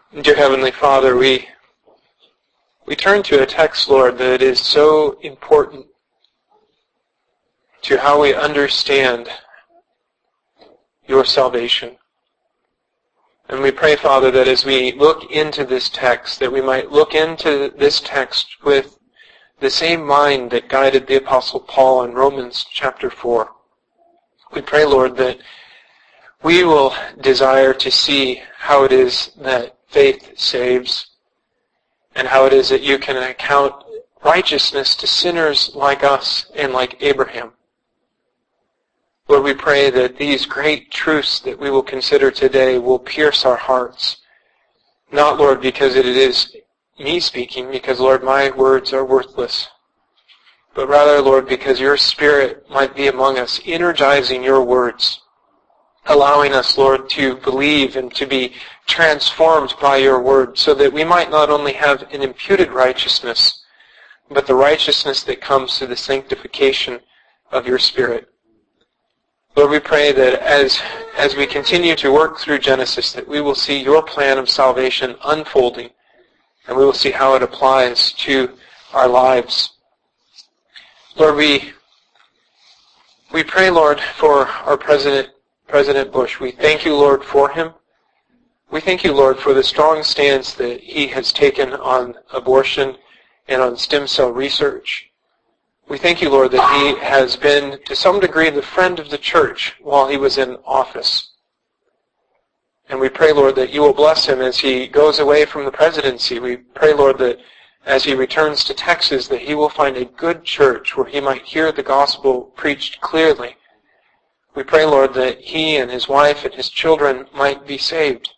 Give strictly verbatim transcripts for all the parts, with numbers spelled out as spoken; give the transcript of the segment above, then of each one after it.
Dear Heavenly Father, we we turn to a text, Lord, that is so important to how we understand your salvation. And we pray, Father, that as we look into this text, that we might look into this text with the same mind that guided the Apostle Paul in Romans chapter four. We pray, Lord, that we will desire to see how it is that faith saves, and how it is that you can account righteousness to sinners like us and like Abraham. Lord, we pray that these great truths that we will consider today will pierce our hearts. Not, Lord, because it is me speaking, because, Lord, my words are worthless, but rather, Lord, because your Spirit might be among us, energizing your words, allowing us, Lord, to believe and to be transformed by your word, so that we might not only have an imputed righteousness, but the righteousness that comes through the sanctification of your Spirit. Lord, we pray that as, as we continue to work through Genesis, that we will see your plan of salvation unfolding, and we will see how it applies to our lives. Lord, we, we pray, Lord, for our President, President Bush. We thank you, Lord, for him. We thank you, Lord, for the strong stance that he has taken on abortion and on stem cell research. We thank you, Lord, that he has been, to some degree, the friend of the church while he was in office. And we pray, Lord, that you will bless him as he goes away from the presidency. We pray, Lord, that as he returns to Texas, that he will find a good church where he might hear the gospel preached clearly. We pray, Lord, that he and his wife and his children might be saved.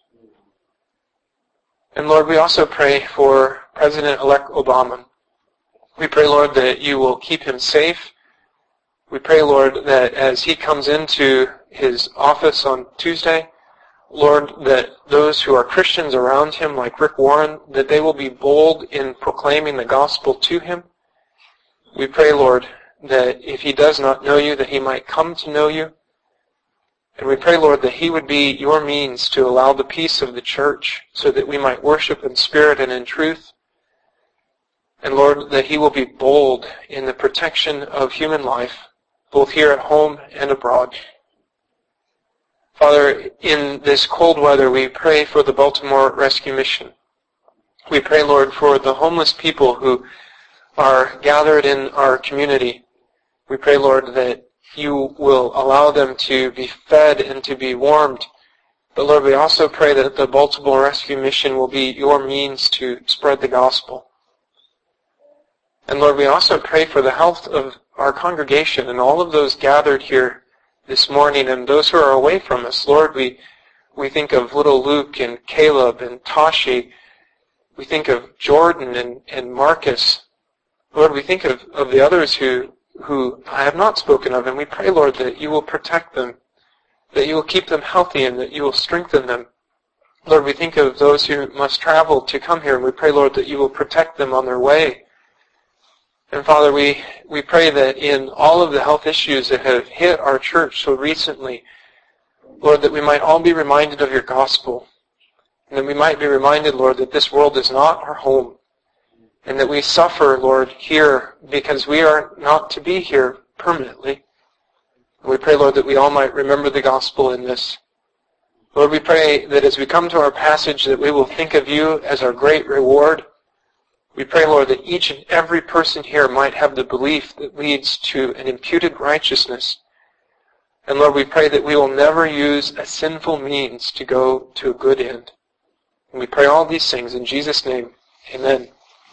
And Lord, we also pray for President-elect Obama. We pray, Lord, that you will keep him safe. We pray, Lord, that as he comes into his office on Tuesday, Lord, that those who are Christians around him, like Rick Warren, that they will be bold in proclaiming the gospel to him. We pray, Lord, that if he does not know you, that he might come to know you. And we pray, Lord, that he would be your means to allow the peace of the church so that we might worship in spirit and in truth. And Lord, that he will be bold in the protection of human life, both here at home and abroad. Father, in this cold weather, we pray for the Baltimore Rescue Mission. We pray, Lord, for the homeless people who are gathered in our community. We pray, Lord, that you will allow them to be fed and to be warmed. But Lord, we also pray that the Baltimore Rescue Mission will be your means to spread the gospel. And Lord, we also pray for the health of our congregation and all of those gathered here this morning and those who are away from us. Lord, we, we think of little Luke and Caleb and Tashi. We think of Jordan and, and Marcus. Lord, we think of, of the others who who I have not spoken of, and we pray, Lord, that you will protect them, that you will keep them healthy, and that you will strengthen them. Lord, we think of those who must travel to come here, and we pray, Lord, that you will protect them on their way. And Father, we, we pray that in all of the health issues that have hit our church so recently, Lord, that we might all be reminded of your gospel, and that we might be reminded, Lord, that this world is not our home, and that we suffer, Lord, here because we are not to be here permanently. And we pray, Lord, that we all might remember the gospel in this. Lord, we pray that as we come to our passage that we will think of you as our great reward. We pray, Lord, that each and every person here might have the belief that leads to an imputed righteousness. And Lord, we pray that we will never use a sinful means to go to a good end. And we pray all these things in Jesus' name. Amen.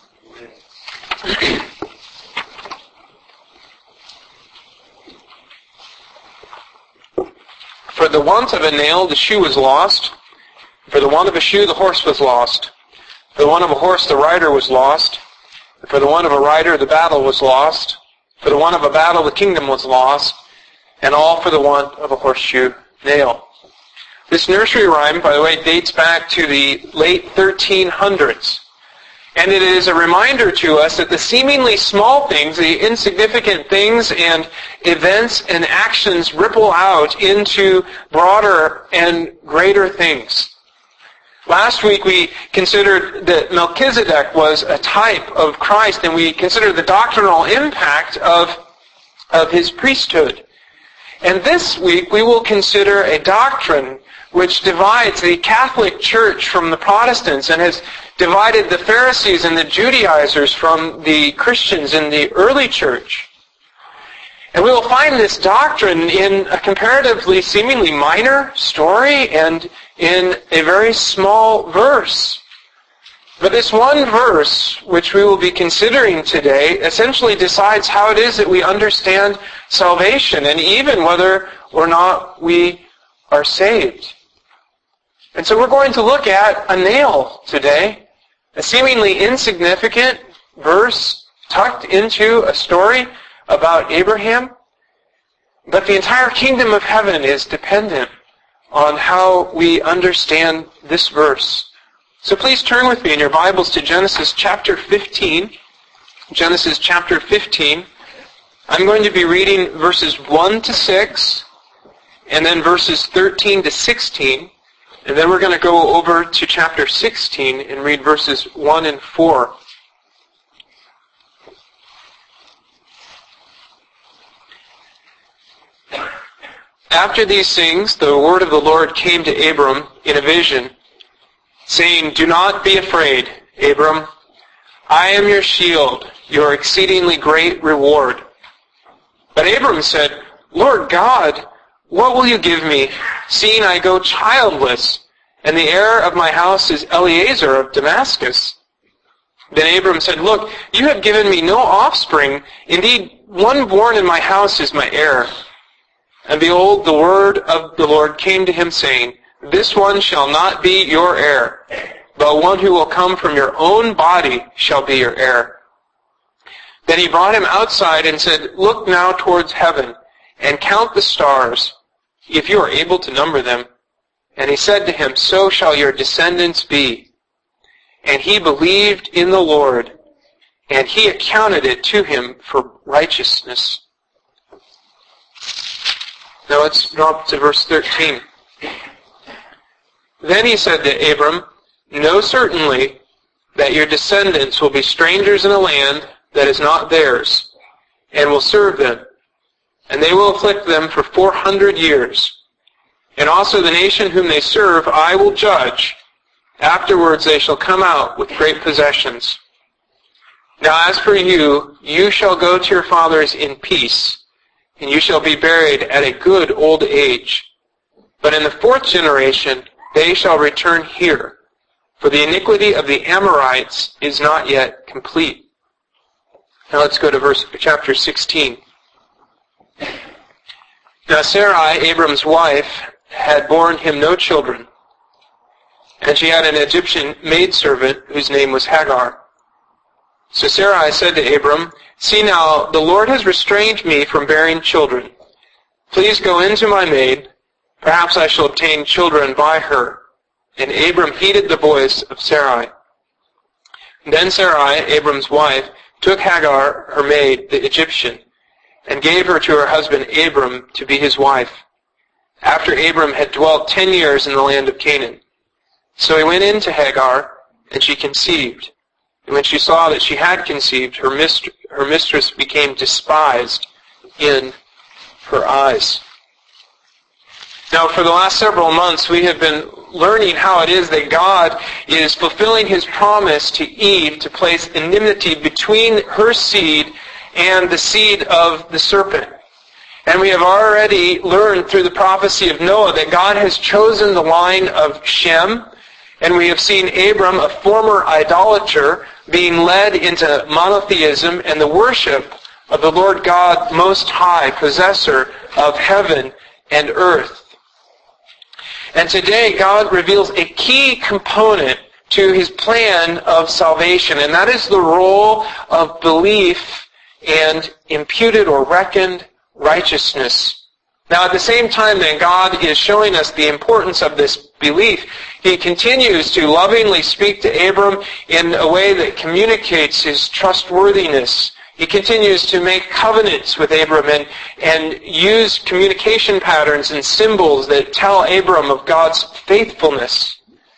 For the want of a nail, the shoe was lost. For the want of a shoe, the horse was lost. For the want of a horse, the rider was lost. For the want of a rider, the battle was lost. For the want of a battle, the kingdom was lost. And all for the want of a horseshoe nail. This nursery rhyme, by the way, dates back to the late thirteen hundreds. And it is a reminder to us that the seemingly small things, the insignificant things and events and actions ripple out into broader and greater things. Last week we considered that Melchizedek was a type of Christ, and we considered the doctrinal impact of, of his priesthood. And this week we will consider a doctrine which divides the Catholic Church from the Protestants and has divided the Pharisees and the Judaizers from the Christians in the early church. And we will find this doctrine in a comparatively seemingly minor story and in a very small verse. But this one verse, which we will be considering today, essentially decides how it is that we understand salvation and even whether or not we are saved. And so we're going to look at a nail today, a seemingly insignificant verse tucked into a story about Abraham. But the entire kingdom of heaven is dependent on how we understand this verse. So please turn with me in your Bibles to Genesis chapter fifteen. Genesis chapter fifteen. I'm going to be reading verses one to six, and then verses thirteen to sixteen. And then we're going to go over to chapter sixteen and read verses one and four. After these things, the word of the Lord came to Abram in a vision, saying, "Do not be afraid, Abram. I am your shield, your exceedingly great reward." But Abram said, "Lord God, what will you give me, seeing I go childless, and the heir of my house is Eliezer of Damascus?" Then Abram said, "Look, you have given me no offspring. Indeed, one born in my house is my heir." And behold, the word of the Lord came to him, saying, "This one shall not be your heir, but one who will come from your own body shall be your heir." Then he brought him outside and said, "Look now towards heaven, and count the stars, if you are able to number them." And he said to him, "So shall your descendants be." And he believed in the Lord, and he accounted it to him for righteousness. Now let's drop to verse thirteen. Then he said to Abram, "Know certainly that your descendants will be strangers in a land that is not theirs, and will serve them. And they will afflict them for four hundred years. And also the nation whom they serve I will judge. Afterwards they shall come out with great possessions. Now as for you, you shall go to your fathers in peace, and you shall be buried at a good old age. But in the fourth generation they shall return here, for the iniquity of the Amorites is not yet complete." Now let's go to verse chapter sixteen. Now Sarai, Abram's wife, had borne him no children, and she had an Egyptian maidservant whose name was Hagar. So Sarai said to Abram, "See now, the Lord has restrained me from bearing children. Please go in to my maid. Perhaps I shall obtain children by her." And Abram heeded the voice of Sarai. Then Sarai, Abram's wife, took Hagar, her maid, the Egyptian, and gave her to her husband Abram to be his wife, after Abram had dwelt ten years in the land of Canaan. So he went in to Hagar, and she conceived. And when she saw that she had conceived, her, mist- her mistress became despised in her eyes. Now, for the last several months, we have been learning how it is that God is fulfilling his promise to Eve to place enmity between her seed and the seed of the serpent. And we have already learned through the prophecy of Noah that God has chosen the line of Shem, and we have seen Abram, a former idolater, being led into monotheism and the worship of the Lord God Most High, possessor of heaven and earth. And today God reveals a key component to his plan of salvation, and that is the role of belief and imputed or reckoned righteousness. Now, at the same time that God is showing us the importance of this belief, he continues to lovingly speak to Abram in a way that communicates his trustworthiness. He continues to make covenants with Abram and, and use communication patterns and symbols that tell Abram of God's faithfulness.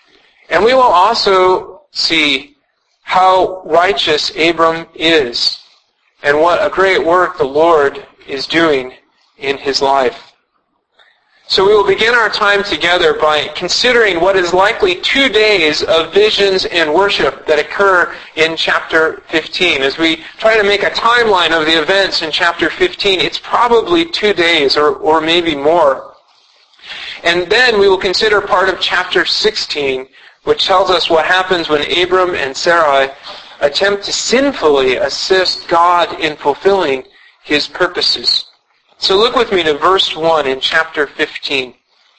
And we will also see how righteous Abram is and what a great work the Lord is doing in his life. So we will begin our time together by considering what is likely two days of visions and worship that occur in chapter fifteen. As we try to make a timeline of the events in chapter fifteen, it's probably two days or, or maybe more. And then we will consider part of chapter sixteen, which tells us what happens when Abram and Sarai attempt to sinfully assist God in fulfilling his purposes. So look with me to verse one in chapter fifteen.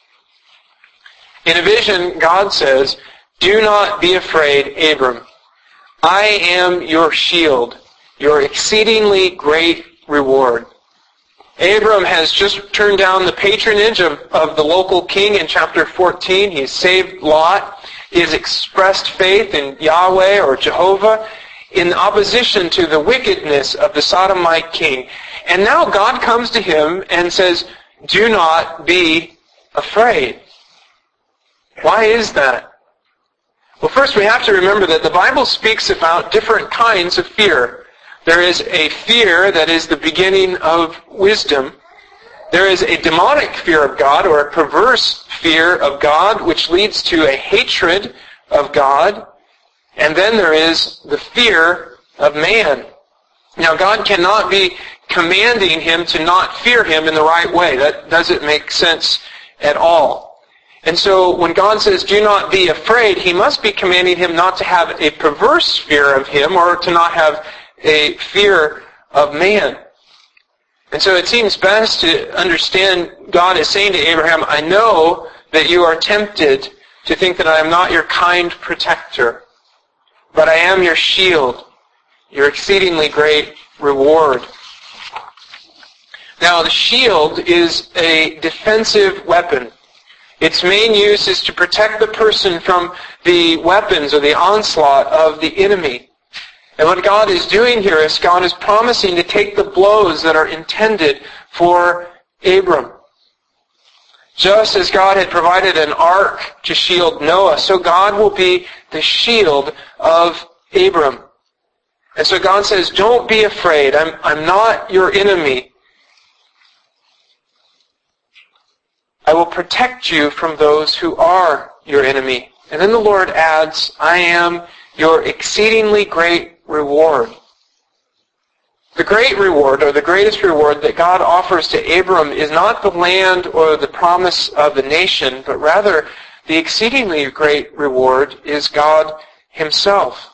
In a vision, God says, "Do not be afraid, Abram. I am your shield, your exceedingly great reward." Abram has just turned down the patronage of, of the local king in chapter fourteen. He's saved Lot. He has expressed faith in Yahweh or Jehovah in opposition to the wickedness of the Sodomite king. And now God comes to him and says, "Do not be afraid." Why is that? Well, first we have to remember that the Bible speaks about different kinds of fear. There is a fear that is the beginning of wisdom. There is a demonic fear of God, or a perverse fear of God, which leads to a hatred of God. And then there is the fear of man. Now, God cannot be commanding him to not fear him in the right way. That doesn't make sense at all. And so when God says, "Do not be afraid," he must be commanding him not to have a perverse fear of him or to not have a fear of man. And so it seems best to understand God is saying to Abraham, "I know that you are tempted to think that I am not your kind protector, but I am your shield, your exceedingly great reward." Now, the shield is a defensive weapon. Its main use is to protect the person from the weapons or the onslaught of the enemy. And what God is doing here is God is promising to take the blows that are intended for Abram. Just as God had provided an ark to shield Noah, so God will be the shield of Abram. And so God says, "Don't be afraid. I'm, I'm not your enemy. I will protect you from those who are your enemy." And then the Lord adds, "I am your exceedingly great reward." The great reward, or the greatest reward that God offers to Abram is not the land or the promise of the nation, but rather the exceedingly great reward is God himself.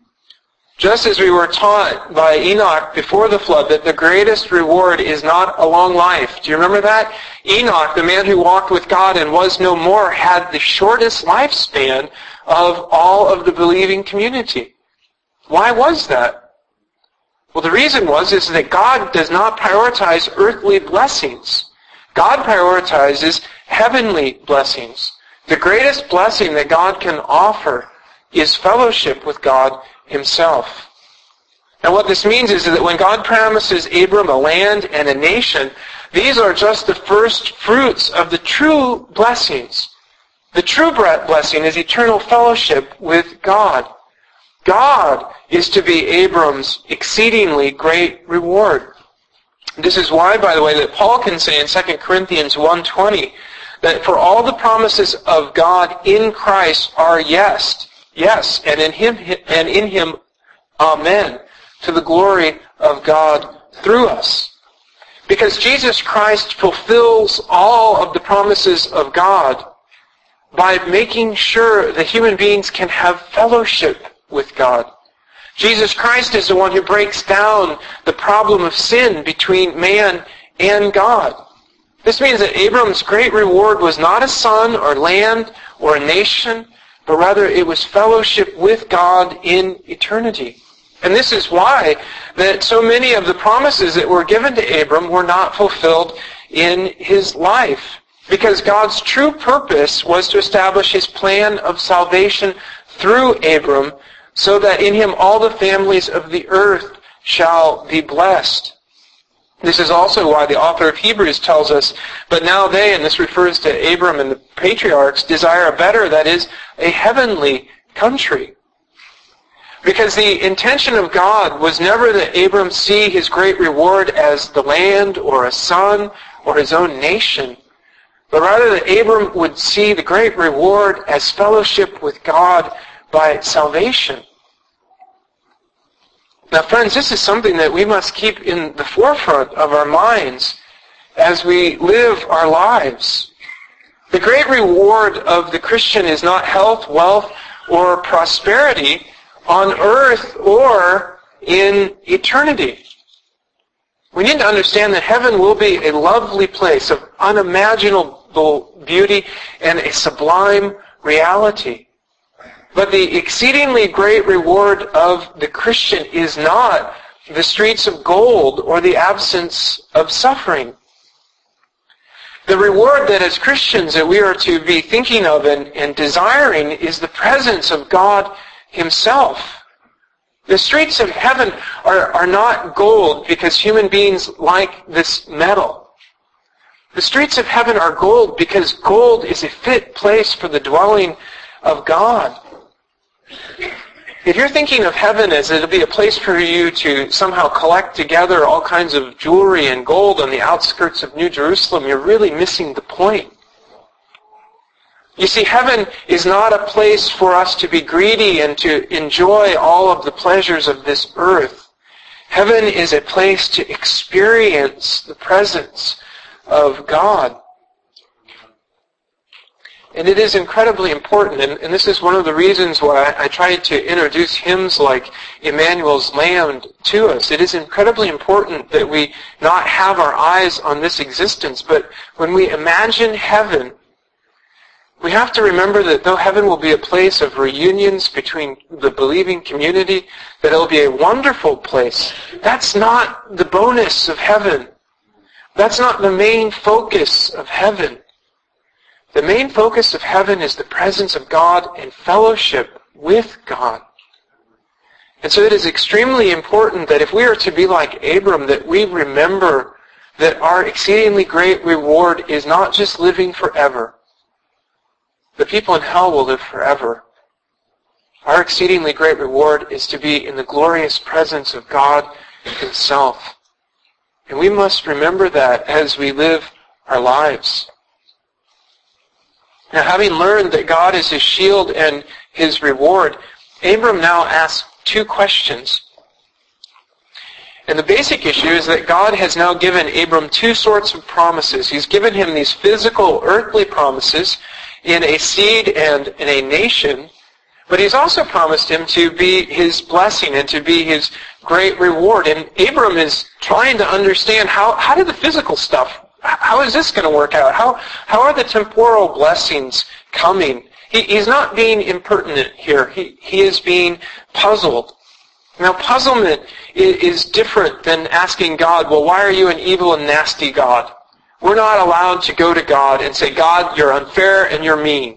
Just as we were taught by Enoch before the flood that the greatest reward is not a long life. Do you remember that? Enoch, the man who walked with God and was no more, had the shortest lifespan of all of the believing community. Why was that? Well, the reason was is that God does not prioritize earthly blessings. God prioritizes heavenly blessings. The greatest blessing that God can offer is fellowship with God himself. And what this means is that when God promises Abram a land and a nation, these are just the first fruits of the true blessings. The true blessing is eternal fellowship with God. God is to be Abram's exceedingly great reward. This is why, by the way, that Paul can say in Second Corinthians one twenty that for all the promises of God in Christ are yes, yes, and in him and in him, amen, to the glory of God through us. Because Jesus Christ fulfills all of the promises of God by making sure that human beings can have fellowship with God. Jesus Christ is the one who breaks down the problem of sin between man and God. This means that Abram's great reward was not a son or land or a nation, but rather it was fellowship with God in eternity. And this is why that so many of the promises that were given to Abram were not fulfilled in his life. Because God's true purpose was to establish his plan of salvation through Abram, so that in him all the families of the earth shall be blessed. This is also why the author of Hebrews tells us, but now they, and this refers to Abram and the patriarchs desire a better, that is, a heavenly country. Because the intention of God was never that Abram see his great reward as the land or a son or his own nation, but rather that Abram would see the great reward as fellowship with God by salvation. Now, friends, this is something that we must keep in the forefront of our minds as we live our lives. The great reward of the Christian is not health, wealth, or prosperity on earth or in eternity. We need to understand that heaven will be a lovely place of unimaginable beauty and a sublime reality. But the exceedingly great reward of the Christian is not the streets of gold or the absence of suffering. The reward that as Christians that we are to be thinking of and, and desiring is the presence of God Himself. The streets of heaven are, are not gold because human beings like this metal. The streets of heaven are gold because gold is a fit place for the dwelling of God. If you're thinking of heaven as it'll be a place for you to somehow collect together all kinds of jewelry and gold on the outskirts of New Jerusalem, you're really missing the point. You see, heaven is not a place for us to be greedy and to enjoy all of the pleasures of this earth. Heaven is a place to experience the presence of God. And it is incredibly important, and, and this is one of the reasons why I, I tried to introduce hymns like Emmanuel's Land to us. It is incredibly important that we not have our eyes on this existence, but when we imagine heaven, we have to remember that though heaven will be a place of reunions between the believing community, that it will be a wonderful place. That's not the bonus of heaven. That's not the main focus of heaven. The main focus of heaven is the presence of God and fellowship with God. And so it is extremely important that if we are to be like Abram, that we remember that our exceedingly great reward is not just living forever. The people in hell will live forever. Our exceedingly great reward is to be in the glorious presence of God Himself. And we must remember that as we live our lives. Now, having learned that God is His shield and His reward, Abram now asks two questions. And the basic issue is that God has now given Abram two sorts of promises. He's given him these physical, earthly promises in a seed and in a nation, but He's also promised him to be His blessing and to be His great reward. And Abram is trying to understand how, how did the physical stuff, how is this going to work out? How, how are the temporal blessings coming? He, he's not being impertinent here. He, he is being puzzled. Now, puzzlement is, is different than asking God, well, why are you an evil and nasty God? We're not allowed to go to God and say, God, you're unfair and you're mean.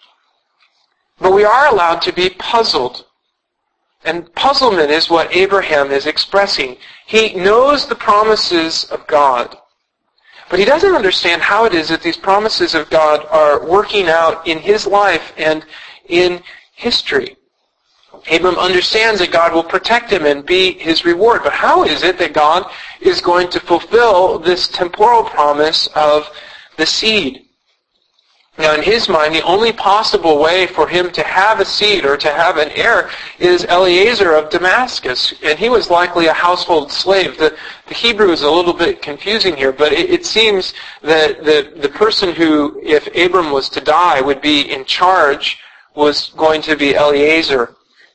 But we are allowed to be puzzled. And puzzlement is what Abraham is expressing. He knows the promises of God, but he doesn't understand how it is that these promises of God are working out in his life and in history. Abram understands that God will protect him and be his reward. But how is it that God is going to fulfill this temporal promise of the seed? Now, in his mind, the only possible way for him to have a seed or to have an heir is Eliezer of Damascus. And he was likely a household slave. The, the Hebrew is a little bit confusing here, but it, it seems that the, the person who, if Abram was to die, would be in charge was going to be Eliezer.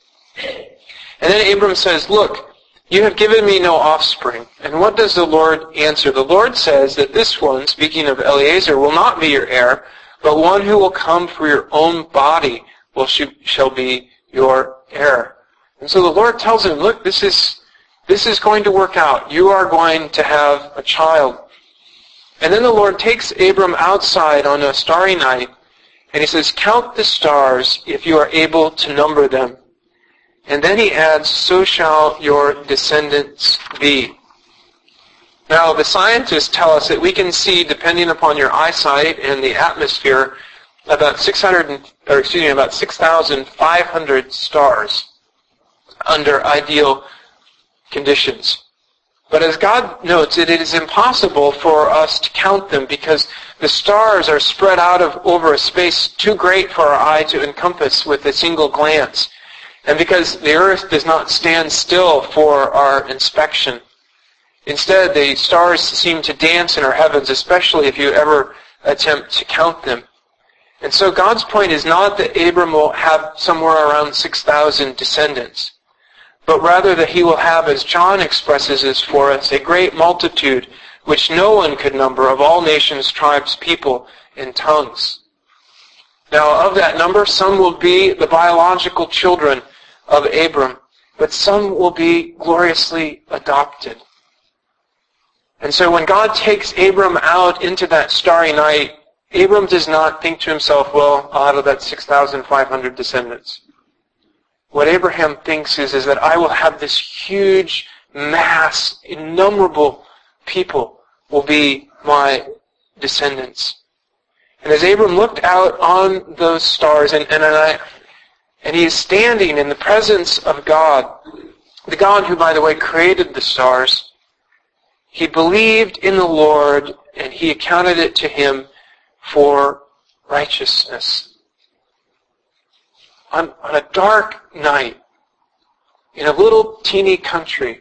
And then Abram says, look, you have given me no offspring. And what does the Lord answer? The Lord says that this one, speaking of Eliezer, will not be your heir, but one who will come for your own body will shall be your heir. And so the Lord tells him, look, this is this is going to work out. You are going to have a child. And then the Lord takes Abram outside on a starry night, and He says, count the stars if you are able to number them. And then He adds, so shall your descendants be. Now, the scientists tell us that we can see, depending upon your eyesight and the atmosphere, about six hundred, or excuse me, about six thousand five hundred stars under ideal conditions. But as God notes, it is impossible for us to count them because the stars are spread out of over a space too great for our eye to encompass with a single glance, and because the earth does not stand still for our inspection. Instead, the stars seem to dance in our heavens, especially if you ever attempt to count them. And so God's point is not that Abram will have somewhere around six thousand descendants, but rather that he will have, as John expresses this for us, a great multitude which no one could number of all nations, tribes, people, and tongues. Now, of that number, some will be the biological children of Abram, but some will be gloriously adopted. And so when God takes Abram out into that starry night, Abram does not think to himself, well, I'll have about six thousand five hundred descendants. What Abraham thinks is, is that I will have this huge mass, innumerable people will be my descendants. And as Abram looked out on those stars, and, and, I, and he is standing in the presence of God, the God who, by the way, created the stars, he believed in the Lord, and he accounted it to him for righteousness. On, on a dark night, in a little teeny country,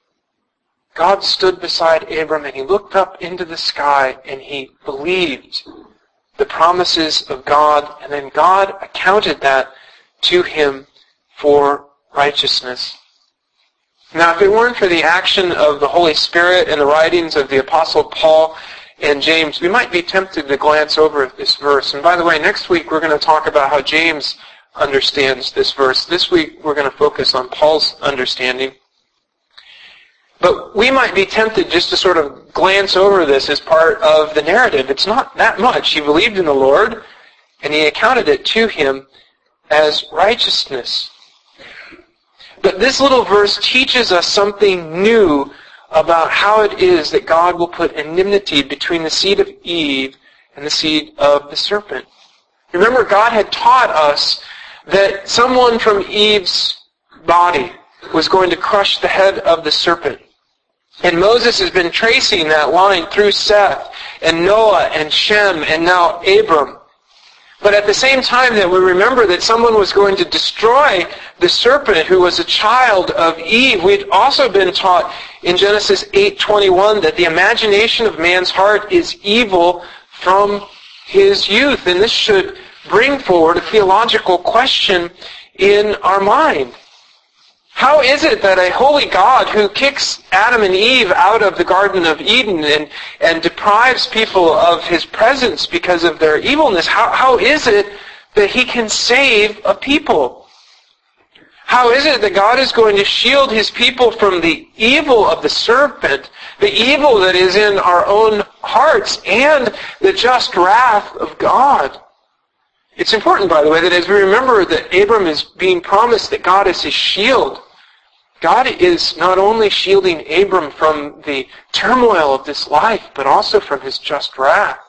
God stood beside Abram and he looked up into the sky and he believed the promises of God, and then God accounted that to him for righteousness. Now, if it weren't for the action of the Holy Spirit and the writings of the Apostle Paul and James, we might be tempted to glance over this verse. And by the way, next week we're going to talk about how James understands this verse. This week we're going to focus on Paul's understanding. But we might be tempted just to sort of glance over this as part of the narrative. It's not that much. He believed in the Lord, and he accounted it to him as righteousness. But this little verse teaches us something new about how it is that God will put enmity between the seed of Eve and the seed of the serpent. Remember, God had taught us that someone from Eve's body was going to crush the head of the serpent. And Moses has been tracing that line through Seth and Noah and Shem and now Abram. But at the same time that we remember that someone was going to destroy the serpent who was a child of Eve, we'd also been taught in Genesis eight twenty-one that the imagination of man's heart is evil from his youth. And this should bring forward a theological question in our mind. How is it that a holy God who kicks Adam and Eve out of the Garden of Eden and, and deprives people of his presence because of their evilness, how, how is it that he can save a people? How is it that God is going to shield his people from the evil of the serpent, the evil that is in our own hearts, and the just wrath of God? It's important, by the way, that as we remember that Abram is being promised that God is his shield, God is not only shielding Abram from the turmoil of this life, but also from his just wrath.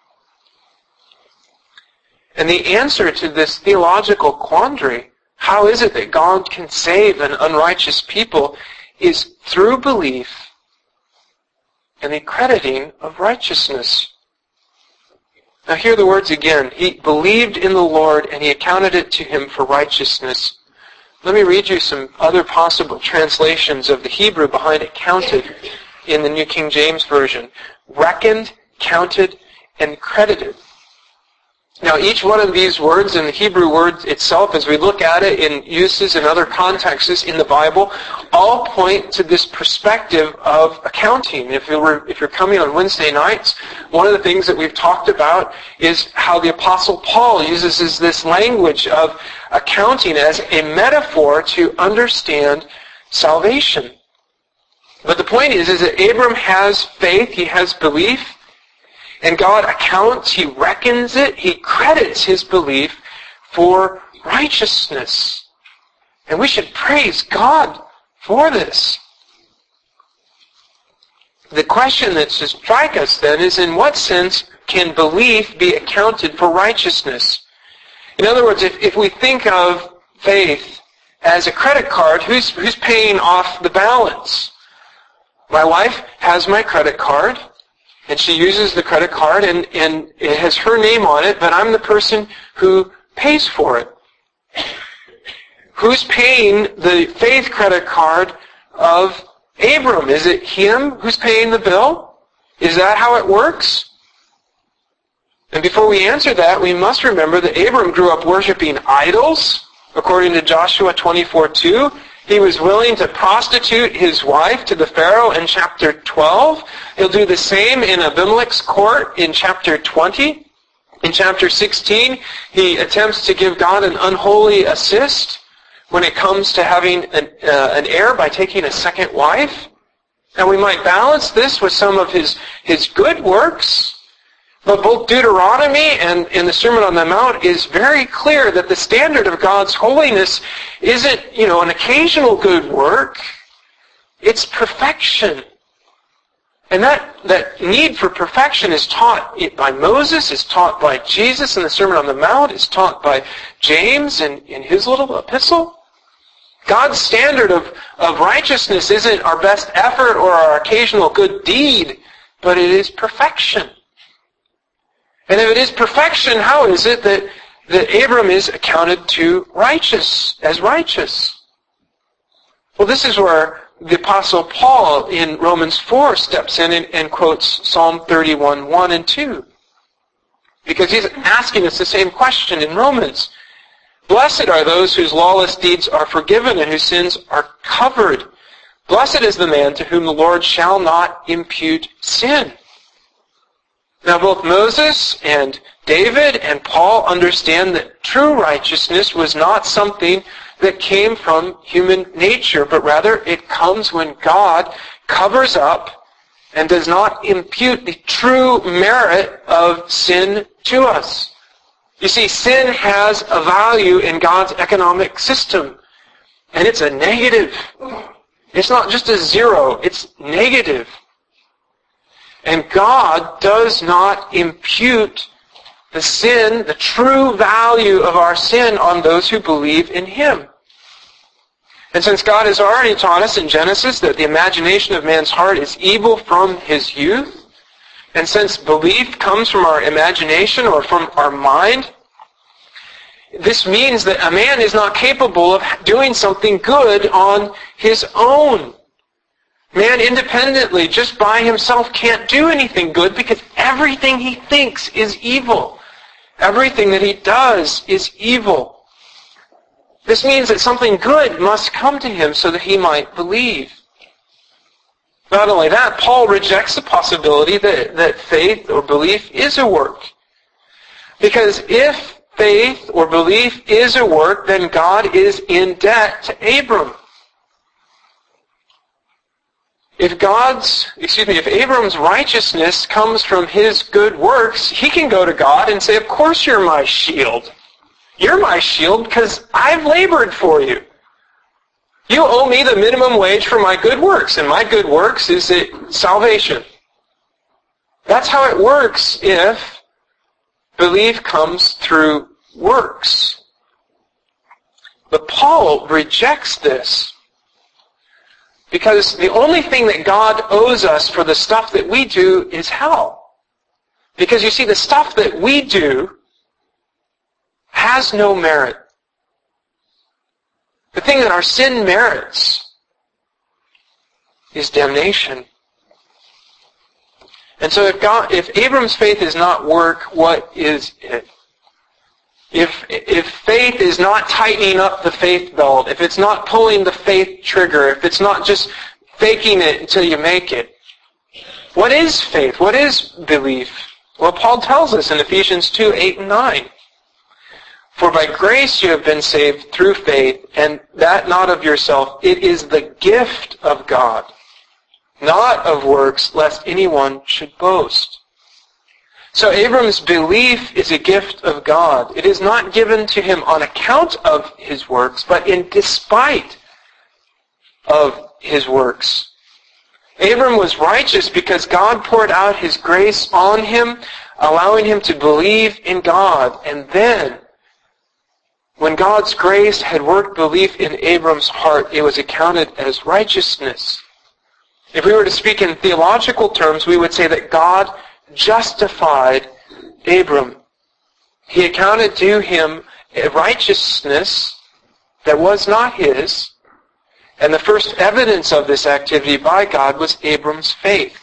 And the answer to this theological quandary, how is it that God can save an unrighteous people, is through belief and the crediting of righteousness. Now hear the words again. He believed in the Lord and he accounted it to him for righteousness. Let me read you some other possible translations of the Hebrew behind it, counted, in the New King James Version. Reckoned, counted, and credited. Now, each one of these words in the Hebrew word itself, as we look at it in uses and other contexts in the Bible, all point to this perspective of accounting. If you're, if you're coming on Wednesday nights, one of the things that we've talked about is how the Apostle Paul uses this language of accounting as a metaphor to understand salvation. But the point is, is that Abram has faith, he has belief, and God accounts, he reckons it, he credits his belief for righteousness. And we should praise God for this. The question that should strike us then is, in what sense can belief be accounted for righteousness? In other words, if, if we think of faith as a credit card, who's, who's paying off the balance? My wife has my credit card, and she uses the credit card, and, and it has her name on it, but I'm the person who pays for it. Who's paying the faith credit card of Abram? Is it him who's paying the bill? Is that how it works? And before we answer that, we must remember that Abram grew up worshiping idols, according to Joshua twenty-four two. He was willing to prostitute his wife to the Pharaoh in chapter twelve. He'll do the same in Abimelech's court in chapter twenty. In chapter sixteen, he attempts to give God an unholy assist when it comes to having an, uh, an heir by taking a second wife. And we might balance this with some of his, his good works. But both Deuteronomy and, and the Sermon on the Mount is very clear that the standard of God's holiness isn't, you know, an occasional good work. It's perfection. And that, that need for perfection is taught by Moses, is taught by Jesus in the Sermon on the Mount, is taught by James in, in his little epistle. God's standard of, of righteousness isn't our best effort or our occasional good deed, but it is perfection. And if it is perfection, how is it that, that Abram is accounted to righteous, as righteous? Well, this is where the Apostle Paul in Romans four steps in and, and quotes Psalm thirty-one, one and two. Because he's asking us the same question in Romans. Blessed are those whose lawless deeds are forgiven and whose sins are covered. Blessed is the man to whom the Lord shall not impute sin. Now both Moses and David and Paul understand that true righteousness was not something that came from human nature, but rather it comes when God covers up and does not impute the true merit of sin to us. You see, sin has a value in God's economic system, and it's a negative. It's not just a zero, it's negative. And God does not impute the sin, the true value of our sin, on those who believe in Him. And since God has already taught us in Genesis that the imagination of man's heart is evil from his youth, and since belief comes from our imagination or from our mind, this means that a man is not capable of doing something good on his own. Man independently, just by himself, can't do anything good because everything he thinks is evil. Everything that he does is evil. This means that something good must come to him so that he might believe. Not only that, Paul rejects the possibility that, that faith or belief is a work. Because if faith or belief is a work, then God is in debt to Abram. If God's, excuse me, if Abram's righteousness comes from his good works, he can go to God and say, of course you're my shield. You're my shield because I've labored for you. You owe me the minimum wage for my good works, and my good works is it, salvation. That's how it works if belief comes through works. But Paul rejects this because the only thing that God owes us for the stuff that we do is hell. Because you see, the stuff that we do has no merit. The thing that our sin merits is damnation. And so if God, if Abram's faith is not work, what is it? If, if faith is not tightening up the faith belt, if it's not pulling the faith trigger, if it's not just faking it until you make it, what is faith? What is belief? Well, Paul tells us in Ephesians two, eight and nine. For by grace you have been saved through faith, and that not of yourself. It is the gift of God, not of works, lest anyone should boast. So Abram's belief is a gift of God. It is not given to him on account of his works, but in despite of his works. Abram was righteous because God poured out His grace on him allowing him to believe in God. And then, when God's grace had worked belief in Abram's heart, it was accounted as righteousness. If we were to speak in theological terms, we would say that God justified Abram. He accounted to him a righteousness that was not his, and the first evidence of this activity by God was Abram's faith.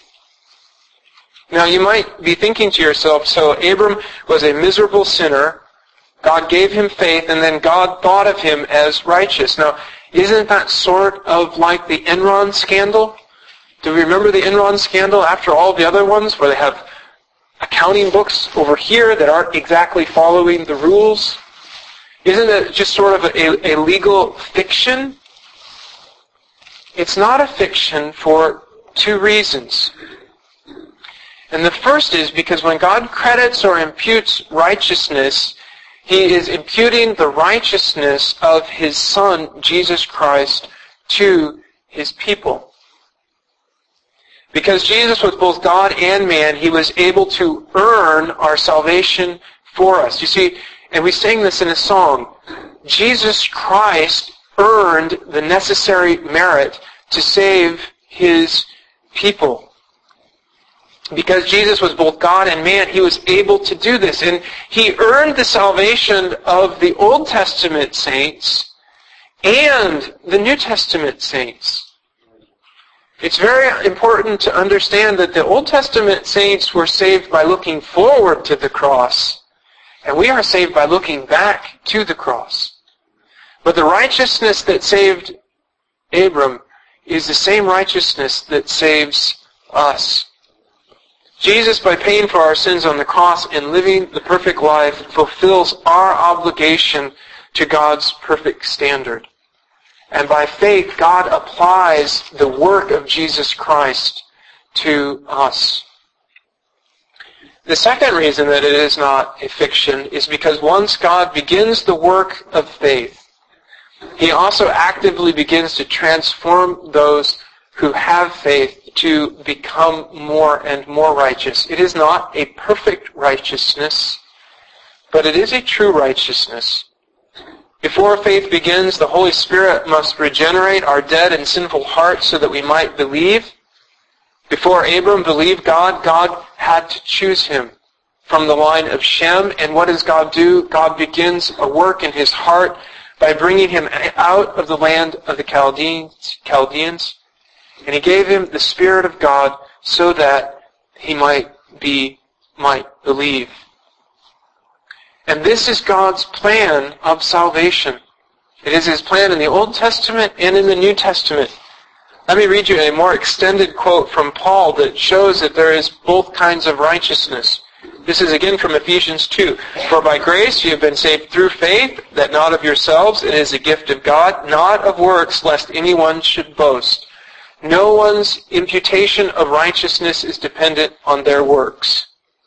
Now you might be thinking to yourself, so Abram was a miserable sinner, God gave him faith, and then God thought of him as righteous. Now, isn't that sort of like the Enron scandal? Do we remember the Enron scandal after all the other ones where they have accounting books over here that aren't exactly following the rules? Isn't it just sort of a, a legal fiction? It's not a fiction for two reasons. And the first is because when God credits or imputes righteousness, He is imputing the righteousness of His Son, Jesus Christ, to His people. Because Jesus was both God and man, He was able to earn our salvation for us. You see, and we sang this in a song, Jesus Christ earned the necessary merit to save His people. Because Jesus was both God and man, He was able to do this. And He earned the salvation of the Old Testament saints and the New Testament saints. It's very important to understand that the Old Testament saints were saved by looking forward to the cross, and we are saved by looking back to the cross. But the righteousness that saved Abram is the same righteousness that saves us. Jesus, by paying for our sins on the cross and living the perfect life, fulfills our obligation to God's perfect standard. And by faith, God applies the work of Jesus Christ to us. The second reason that it is not a fiction is because once God begins the work of faith, He also actively begins to transform those who have faith to become more and more righteous. It is not a perfect righteousness, but it is a true righteousness. Before faith begins, the Holy Spirit must regenerate our dead and sinful hearts so that we might believe. Before Abram believed God, God had to choose him from the line of Shem. And what does God do? God begins a work in his heart by bringing him out of the land of the Chaldeans, Chaldeans. And He gave him the Spirit of God so that he might be, might believe. And this is God's plan of salvation. It is His plan in the Old Testament and in the New Testament. Let me read you a more extended quote from Paul that shows that there is both kinds of righteousness. This is again from Ephesians two. For by grace you have been saved through faith, that not of yourselves, it is a gift of God, not of works, lest anyone should boast. No one's imputation of righteousness is dependent on their works.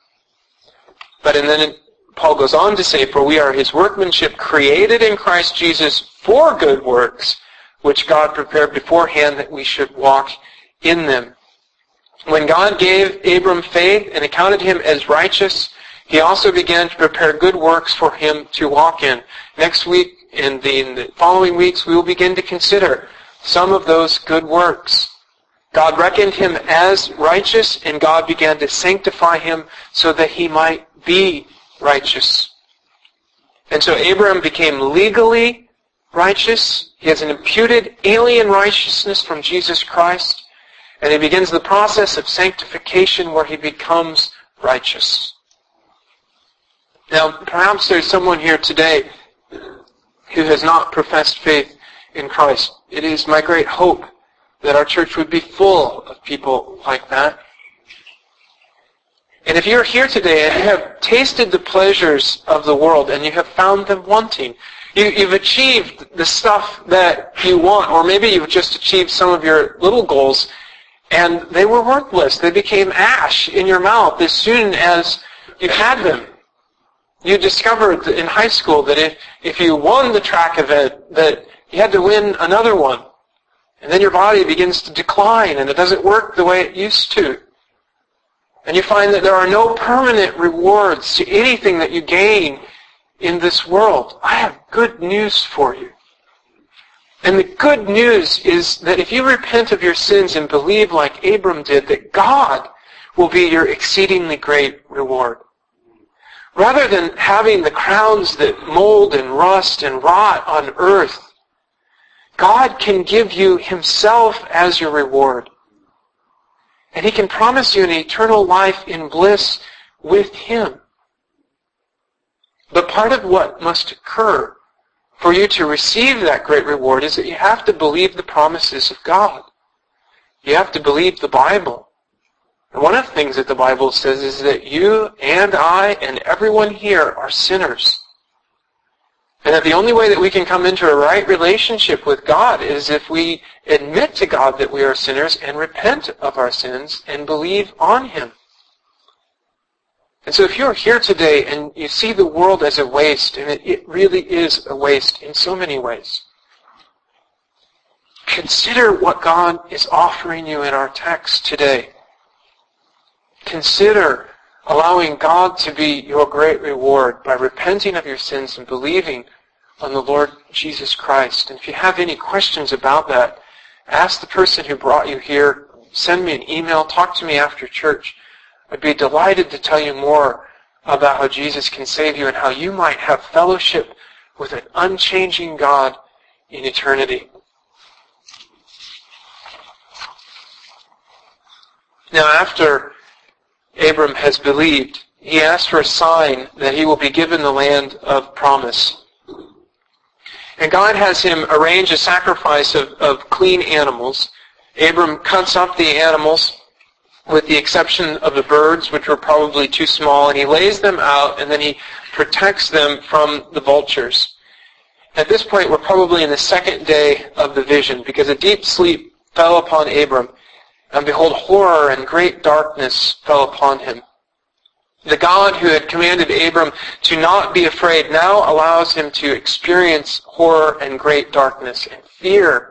But and then Paul goes on to say, for we are His workmanship, created in Christ Jesus for good works, which God prepared beforehand that we should walk in them. When God gave Abram faith and accounted him as righteous, He also began to prepare good works for him to walk in. Next week and the, in the following weeks, we will begin to consider some of those good works. God reckoned him as righteous, and God began to sanctify him so that he might be righteous. And so Abraham became legally righteous. He has an imputed alien righteousness from Jesus Christ. And he begins the process of sanctification where he becomes righteous. Now, perhaps there's someone here today who has not professed faith in Christ. It is my great hope that our church would be full of people like that. And if you're here today and you have tasted the pleasures of the world and you have found them wanting, you, you've achieved the stuff that you want, or maybe you've just achieved some of your little goals, and they were worthless. They became ash in your mouth as soon as you had them. You discovered in high school that if, if you won the track event, that you had to win another one. And then your body begins to decline and it doesn't work the way it used to. And you find that there are no permanent rewards to anything that you gain in this world. I have good news for you. And the good news is that if you repent of your sins and believe like Abram did, that God will be your exceedingly great reward. Rather than having the crowns that mold and rust and rot on earth, God can give you Himself as your reward. And He can promise you an eternal life in bliss with Him. But part of what must occur for you to receive that great reward is that you have to believe the promises of God. You have to believe the Bible. And one of the things that the Bible says is that you and I and everyone here are sinners. And that the only way that we can come into a right relationship with God is if we admit to God that we are sinners and repent of our sins and believe on Him. And so if you're here today and you see the world as a waste, and it, it really is a waste in so many ways, consider what God is offering you in our text today. Consider allowing God to be your great reward by repenting of your sins and believing on the Lord Jesus Christ. And if you have any questions about that, ask the person who brought you here, send me an email, talk to me after church. I'd be delighted to tell you more about how Jesus can save you and how you might have fellowship with an unchanging God in eternity. Now, after Abram has believed, he asks for a sign that he will be given the land of promise. And God has him arrange a sacrifice of, of clean animals. Abram cuts up the animals, with the exception of the birds, which were probably too small, and he lays them out, and then he protects them from the vultures. At this point, we're probably in the second day of the vision, because a deep sleep fell upon Abram, and behold, horror and great darkness fell upon him. The God who had commanded Abram to not be afraid now allows him to experience horror and great darkness and fear.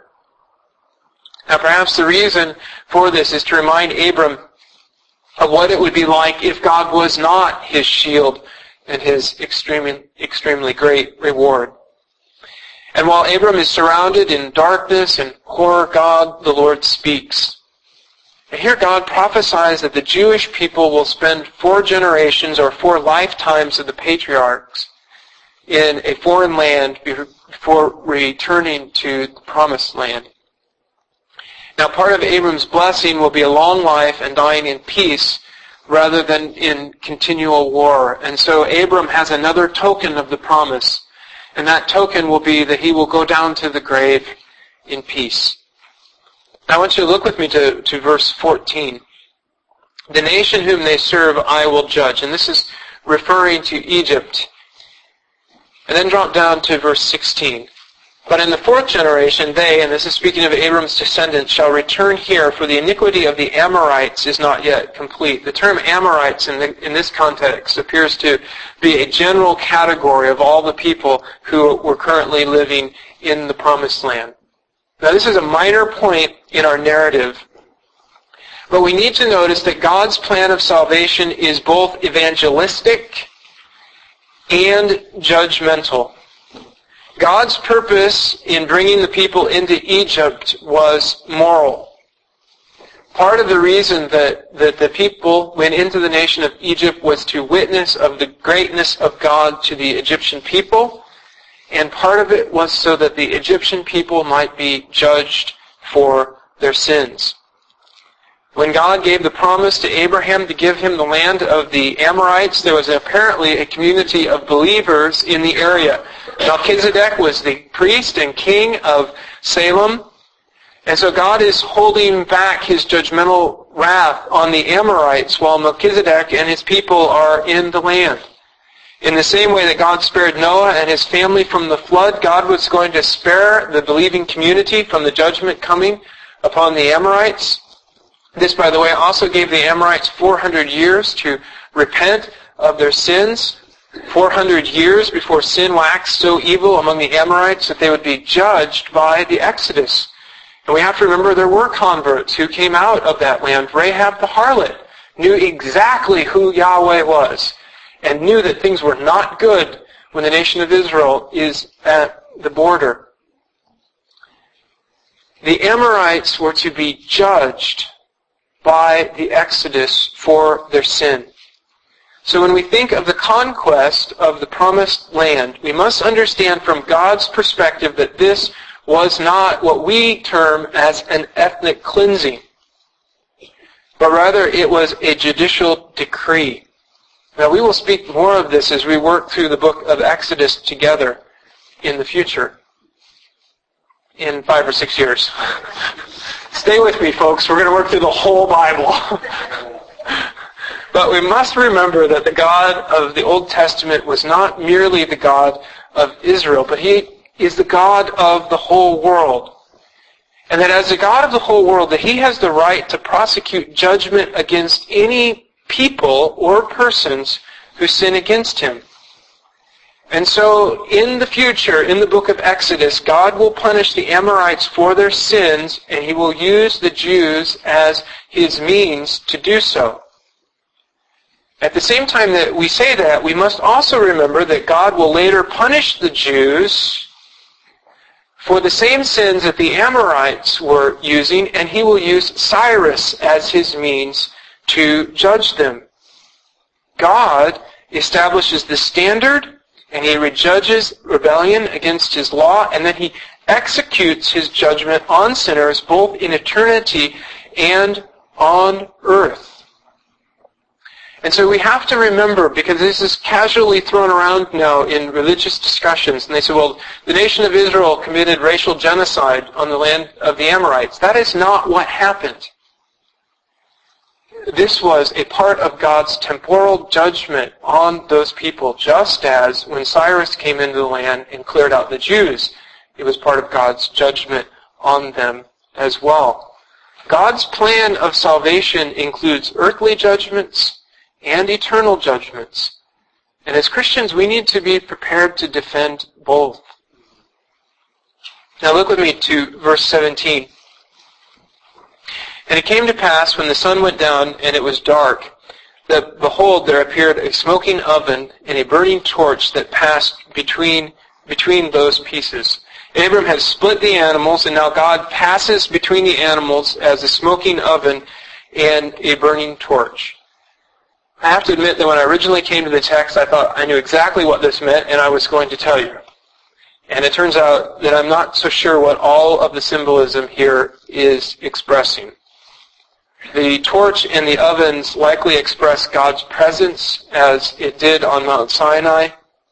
Now perhaps the reason for this is to remind Abram of what it would be like if God was not his shield and his extremely, extremely great reward. And while Abram is surrounded in darkness and horror, God, the Lord, speaks. And here God prophesies that the Jewish people will spend four generations or four lifetimes of the patriarchs in a foreign land before returning to the promised land. Now part of Abram's blessing will be a long life and dying in peace rather than in continual war. And so Abram has another token of the promise. And that token will be that he will go down to the grave in peace. Now I want you to look with me to, to verse fourteen. The nation whom they serve I will judge. And this is referring to Egypt. And then drop down to verse sixteen. But in the fourth generation, they, and this is speaking of Abram's descendants, shall return here, for the iniquity of the Amorites is not yet complete. The term Amorites in, the, in this context appears to be a general category of all the people who were currently living in the promised land. Now this is a minor point in our narrative, but we need to notice that God's plan of salvation is both evangelistic and judgmental. God's purpose in bringing the people into Egypt was moral. Part of the reason that, that the people went into the nation of Egypt was to witness of the greatness of God to the Egyptian people, and part of it was so that the Egyptian people might be judged for their sins. When God gave the promise to Abraham to give him the land of the Amorites, there was apparently a community of believers in the area. Melchizedek was the priest and king of Salem. And so God is holding back his judgmental wrath on the Amorites while Melchizedek and his people are in the land. In the same way that God spared Noah and his family from the flood, God was going to spare the believing community from the judgment coming upon the Amorites. This, by the way, also gave the Amorites four hundred years to repent of their sins. four hundred years before sin waxed so evil among the Amorites that they would be judged by the Exodus. And we have to remember there were converts who came out of that land. Rahab the harlot knew exactly who Yahweh was and knew that things were not good when the nation of Israel is at the border. The Amorites were to be judged by the Exodus for their sin. So when we think of the conquest of the promised land, we must understand from God's perspective that this was not what we term as an ethnic cleansing, but rather it was a judicial decree. Now we will speak more of this as we work through the book of Exodus together in the future, in five or six years. Stay with me, folks. We're going to work through the whole Bible. But we must remember that the God of the Old Testament was not merely the God of Israel, but He is the God of the whole world. And that as the God of the whole world, that He has the right to prosecute judgment against any people or persons who sin against Him. And so, in the future, in the book of Exodus, God will punish the Amorites for their sins, and He will use the Jews as His means to do so. At the same time that we say that, we must also remember that God will later punish the Jews for the same sins that the Amorites were using, and He will use Cyrus as His means to judge them. God establishes the standard, and He rejudges rebellion against His law, and then He executes His judgment on sinners both in eternity and on earth. And so we have to remember, because this is casually thrown around now in religious discussions, and they say, well, the nation of Israel committed racial genocide on the land of the Amorites. That is not what happened. This was a part of God's temporal judgment on those people, just as when Cyrus came into the land and cleared out the Jews, it was part of God's judgment on them as well. God's plan of salvation includes earthly judgments and eternal judgments. And as Christians, we need to be prepared to defend both. Now look with me to verse seventeen. And it came to pass, when the sun went down and it was dark, that, behold, there appeared a smoking oven and a burning torch that passed between, between those pieces. Abram had split the animals, and now God passes between the animals as a smoking oven and a burning torch. I have to admit that when I originally came to the text, I thought I knew exactly what this meant, and I was going to tell you. And it turns out that I'm not so sure what all of the symbolism here is expressing. The torch and the ovens likely express God's presence, as it did on Mount Sinai.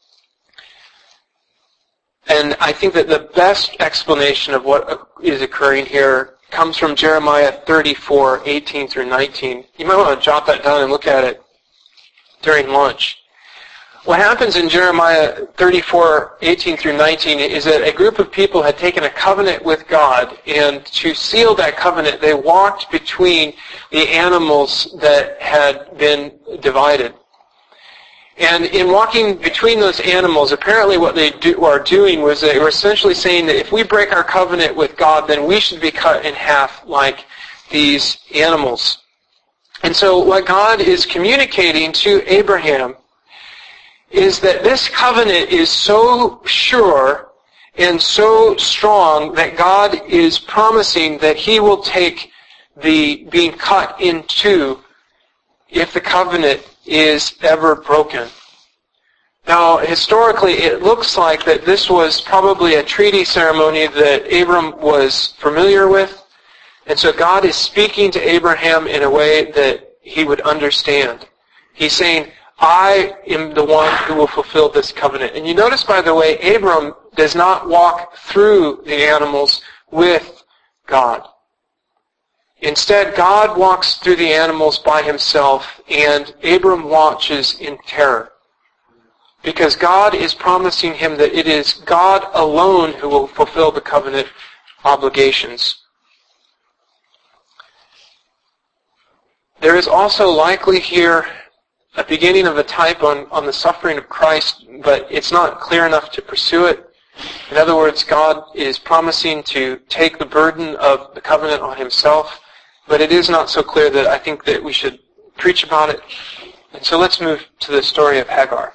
And I think that the best explanation of what is occurring here comes from Jeremiah thirty-four, eighteen through nineteen. You might want to jot that down and look at it during lunch. What happens in Jeremiah thirty-four, eighteen through nineteen is that a group of people had taken a covenant with God, and to seal that covenant, they walked between the animals that had been divided. And in walking between those animals, apparently what they do, are doing was they were essentially saying that if we break our covenant with God, then we should be cut in half like these animals. And so what God is communicating to Abraham is that this covenant is so sure and so strong that God is promising that He will take the being cut in two if the covenant is ever broken. Now, historically, it looks like that this was probably a treaty ceremony that Abram was familiar with. And so God is speaking to Abraham in a way that he would understand. He's saying, I am the one who will fulfill this covenant. And you notice, by the way, Abram does not walk through the animals with God. Instead, God walks through the animals by Himself, and Abram watches in terror. Because God is promising him that it is God alone who will fulfill the covenant obligations. There is also likely here a beginning of a type on, on the suffering of Christ, but it's not clear enough to pursue it. In other words, God is promising to take the burden of the covenant on Himself, but it is not so clear that I think that we should preach about it. And so let's move to the story of Hagar.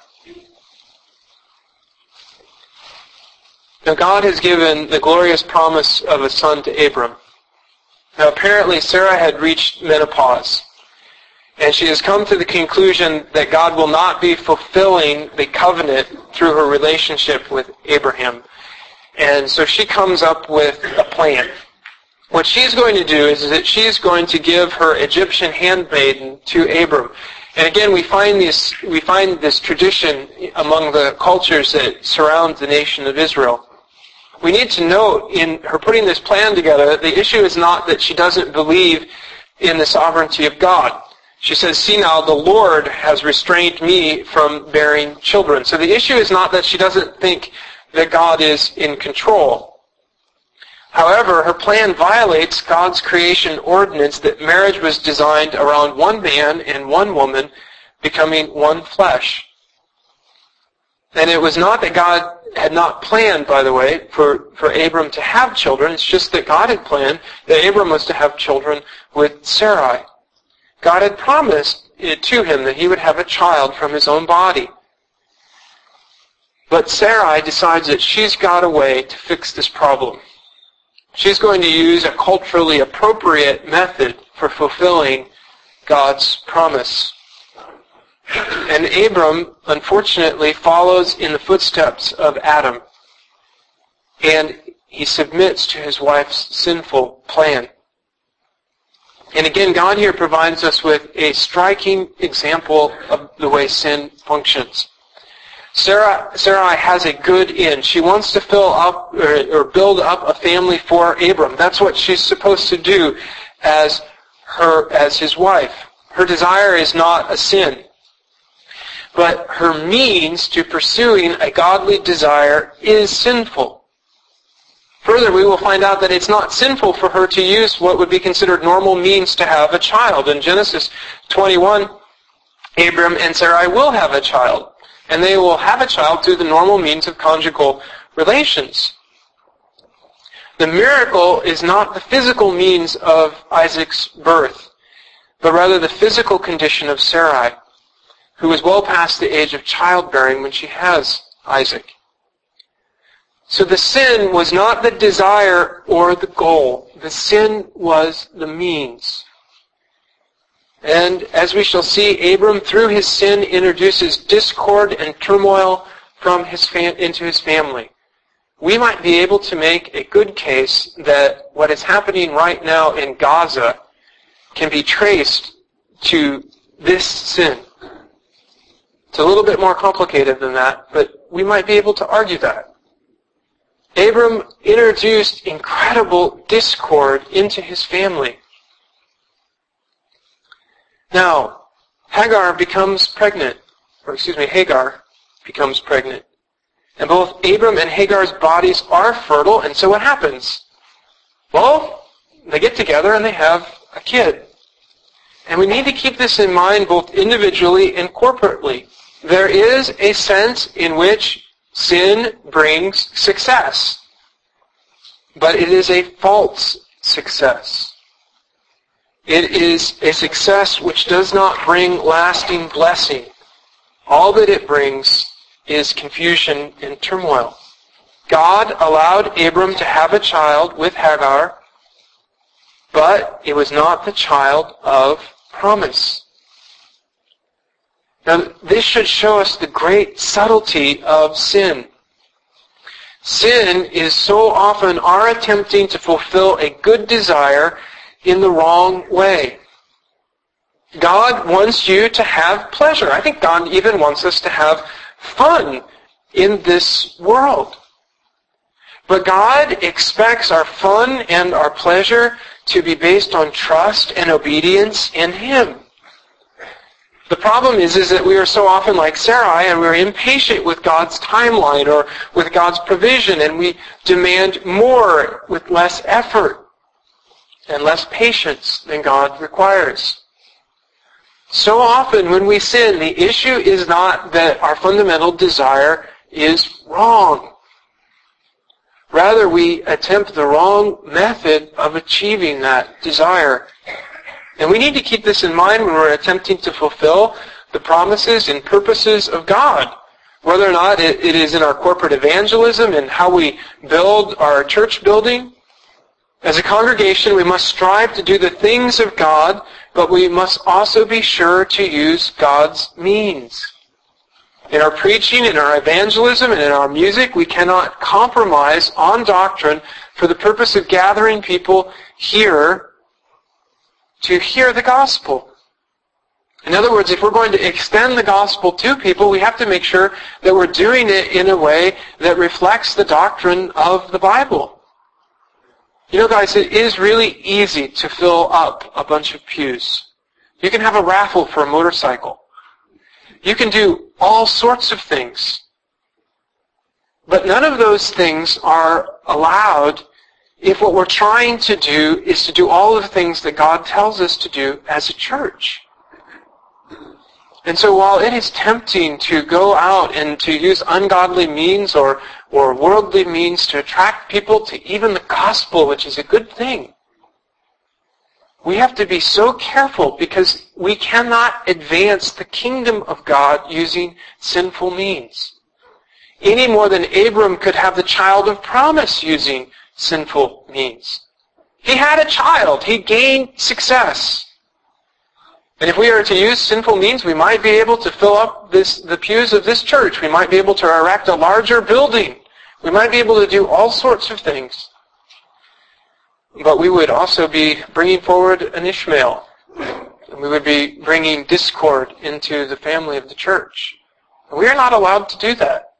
Now God has given the glorious promise of a son to Abram. Now apparently Sarah had reached menopause, and she has come to the conclusion that God will not be fulfilling the covenant through her relationship with Abraham. And so she comes up with a plan. What she's going to do is that she's going to give her Egyptian handmaiden to Abram. And again, we find this we find this tradition among the cultures that surround the nation of Israel. We need to note in her putting this plan together, the issue is not that she doesn't believe in the sovereignty of God. She says, see now, the Lord has restrained me from bearing children. So the issue is not that she doesn't think that God is in control. However, her plan violates God's creation ordinance that marriage was designed around one man and one woman becoming one flesh. And it was not that God had not planned, by the way, for, for Abram to have children. It's just that God had planned that Abram was to have children with Sarai. God had promised it to him that he would have a child from his own body. But Sarai decides that she's got a way to fix this problem. She's going to use a culturally appropriate method for fulfilling God's promise. And Abram, unfortunately, follows in the footsteps of Adam. And he submits to his wife's sinful plan. And again, God here provides us with a striking example of the way sin functions. Sarah, Sarai has a good end. She wants to fill up or, or build up a family for Abram. That's what she's supposed to do as her as his wife. Her desire is not a sin. But her means to pursuing a godly desire is sinful. Further, we will find out that it's not sinful for her to use what would be considered normal means to have a child. In Genesis twenty-one, Abram and Sarai will have a child. And they will have a child through the normal means of conjugal relations. The miracle is not the physical means of Isaac's birth, but rather the physical condition of Sarai, who is well past the age of childbearing when she has Isaac. So the sin was not the desire or the goal. The sin was the means. And as we shall see, Abram, through his sin, introduces discord and turmoil from his fam- into his family. We might be able to make a good case that what is happening right now in Gaza can be traced to this sin. It's a little bit more complicated than that, but we might be able to argue that. Abram introduced incredible discord into his family. Now, Hagar becomes pregnant, or excuse me, Hagar becomes pregnant. And both Abram and Hagar's bodies are fertile, and so what happens? Well, they get together and they have a kid. And we need to keep this in mind both individually and corporately. There is a sense in which sin brings success, but it is a false success. It is a success which does not bring lasting blessing. All that it brings is confusion and turmoil. God allowed Abram to have a child with Hagar, but it was not the child of promise. Now, this should show us the great subtlety of sin. Sin is so often our attempting to fulfill a good desire in the wrong way. God wants you to have pleasure. I think God even wants us to have fun in this world. But God expects our fun and our pleasure to be based on trust and obedience in Him. The problem is, is that we are so often like Sarai, and we're impatient with God's timeline or with God's provision, and we demand more with less effort and less patience than God requires. So often when we sin, the issue is not that our fundamental desire is wrong. Rather, we attempt the wrong method of achieving that desire. And we need to keep this in mind when we're attempting to fulfill the promises and purposes of God. Whether or not it, it is in our corporate evangelism and how we build our church building. As a congregation, we must strive to do the things of God, but we must also be sure to use God's means. In our preaching, in our evangelism, and in our music, we cannot compromise on doctrine for the purpose of gathering people here to hear the gospel. In other words, if we're going to extend the gospel to people, we have to make sure that we're doing it in a way that reflects the doctrine of the Bible. You know, guys, it is really easy to fill up a bunch of pews. You can have a raffle for a motorcycle. You can do all sorts of things. But none of those things are allowed if what we're trying to do is to do all of the things that God tells us to do as a church. And so while it is tempting to go out and to use ungodly means or, or worldly means to attract people to even the gospel, which is a good thing, we have to be so careful because we cannot advance the kingdom of God using sinful means. Any more than Abram could have the child of promise using sinful means. He had a child. He gained success. And if we are to use sinful means, we might be able to fill up this, the pews of this church. We might be able to erect a larger building. We might be able to do all sorts of things. But we would also be bringing forward an Ishmael. And we would be bringing discord into the family of the church. And we are not allowed to do that.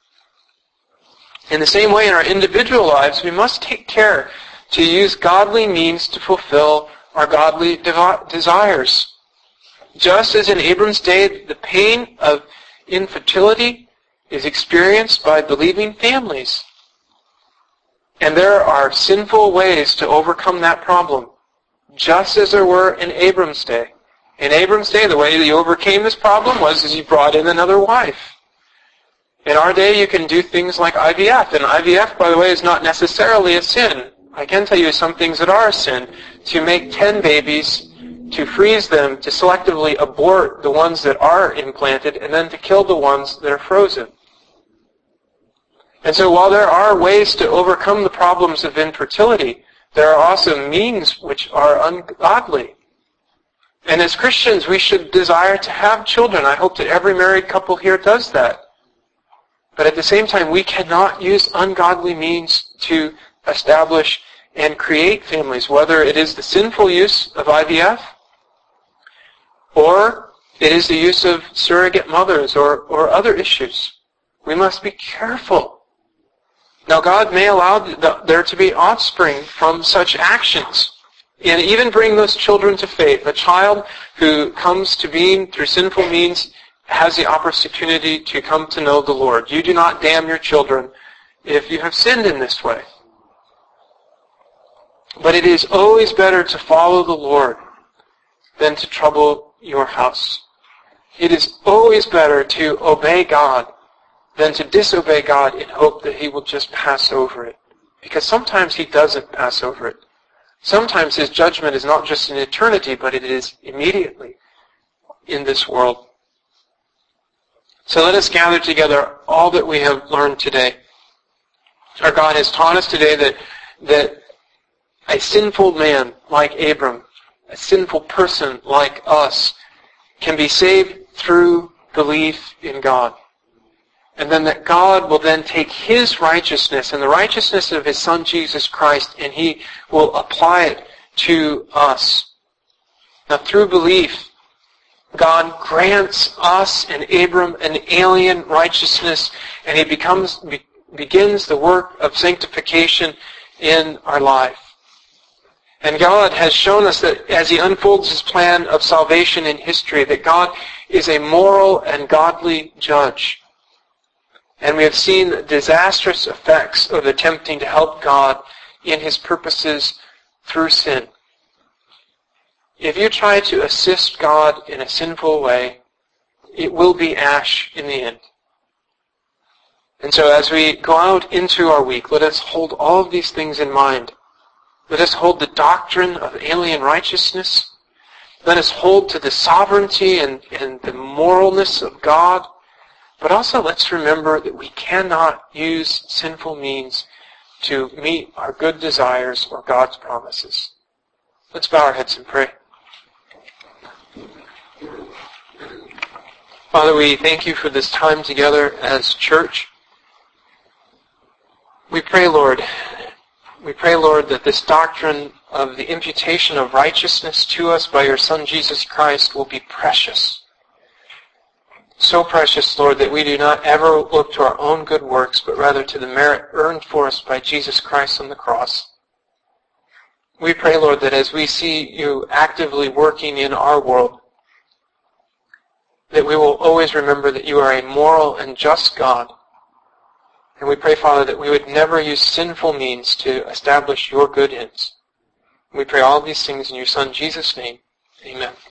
In the same way, in our individual lives, we must take care to use godly means to fulfill our godly devi- desires. Just as in Abram's day, the pain of infertility is experienced by believing families. And there are sinful ways to overcome that problem, just as there were in Abram's day. In Abram's day, the way that he overcame this problem was as he brought in another wife. In our day, you can do things like I V F. And I V F, by the way, is not necessarily a sin. I can tell you some things that are a sin. To make ten babies, to freeze them, to selectively abort the ones that are implanted, and then to kill the ones that are frozen. And so while there are ways to overcome the problems of infertility, there are also means which are ungodly. And as Christians, we should desire to have children. I hope that every married couple here does that. But at the same time, we cannot use ungodly means to establish and create families, whether it is the sinful use of I V F, or it is the use of surrogate mothers or, or other issues. We must be careful. Now, God may allow the, there to be offspring from such actions, and even bring those children to faith. A child who comes to being through sinful means has the opportunity to come to know the Lord. You do not damn your children if you have sinned in this way. But it is always better to follow the Lord than to trouble your house. It is always better to obey God than to disobey God in hope that He will just pass over it. Because sometimes He doesn't pass over it. Sometimes His judgment is not just in eternity, but it is immediately in this world. So let us gather together all that we have learned today. Our God has taught us today that, that a sinful man like Abram, a sinful person like us, can be saved through belief in God. And then that God will then take His righteousness and the righteousness of His Son Jesus Christ, and He will apply it to us. Now through belief, God grants us and Abram an alien righteousness, and He becomes be, begins the work of sanctification in our life. And God has shown us that as He unfolds His plan of salvation in history, that God is a moral and godly judge. And we have seen the disastrous effects of attempting to help God in His purposes through sin. If you try to assist God in a sinful way, it will be ash in the end. And so as we go out into our week, let us hold all of these things in mind. Let us hold the doctrine of alien righteousness. Let us hold to the sovereignty and, and the moralness of God. But also let's remember that we cannot use sinful means to meet our good desires or God's promises. Let's bow our heads and pray. Father, we thank you for this time together as church. We pray, Lord, we pray, Lord, that this doctrine of the imputation of righteousness to us by your Son Jesus Christ will be precious. So precious, Lord, that we do not ever look to our own good works, but rather to the merit earned for us by Jesus Christ on the cross. We pray, Lord, that as we see you actively working in our world, that we will always remember that you are a moral and just God. And we pray, Father, that we would never use sinful means to establish your good ends. We pray all these things in your Son, Jesus' name. Amen.